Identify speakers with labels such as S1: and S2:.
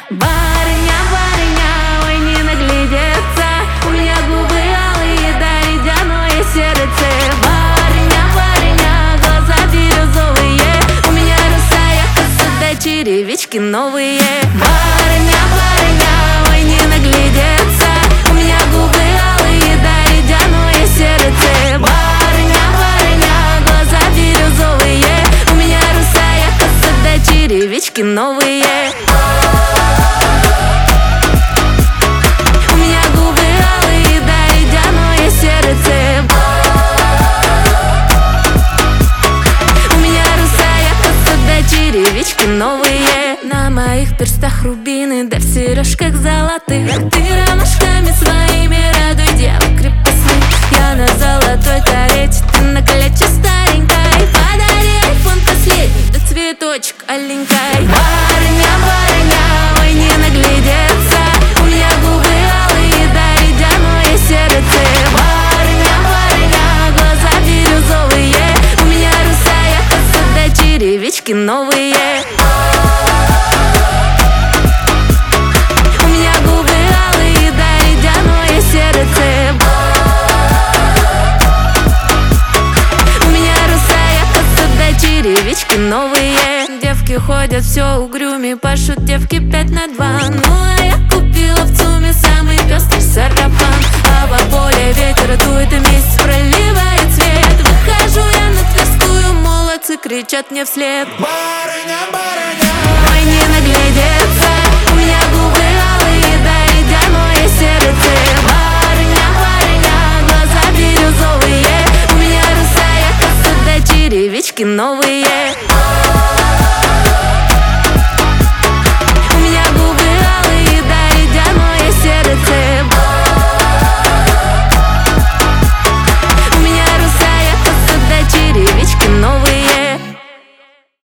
S1: Барыня, барыня, ой, не наглядеться. У меня губы алые, да ледяное сердце. Барыня, барыня, глаза бирюзовые. У меня русая коса, да черевички новые. Барыня, барыня, ой, не наглядеться. У меня губы алые, да ледяное сердце. Барыня, барыня, глаза бирюзовые. У меня русая коса, да черевички новые. У меня губы алые, да ледяное сердце. У меня русая коса, да черевички новые. На моих перстах рубины, да в сережках золотых. Ты ромашками своими радуй девок крепостных. Я на золотой карете, ты на колече старенькой. Подари айфон последний, да цветочек аленькой. Барыня, барыня, ой, не наглядеться. У меня губы алые, да ледяное сердце. Барыня, барыня, глаза бирюзовые. У меня русая коса, да черевички новые. У меня губы алые, да ледяное сердце. У меня русая коса, да черевички новые. Девки ходят все угрюми, пашут девки 5 на 2. Ну а я купила в ЦУМе самый пестрый сарафан. А по полю ветер дует, и месяц проливает свет. Выхожу я на Тверскую, молодцы кричат мне вслед.
S2: Барыня, барыня,
S1: ой, не наглядеться. У меня губы алые, да ледяное сердце. Барыня, барыня, глаза бирюзовые. У меня русая коса, да черевички новые.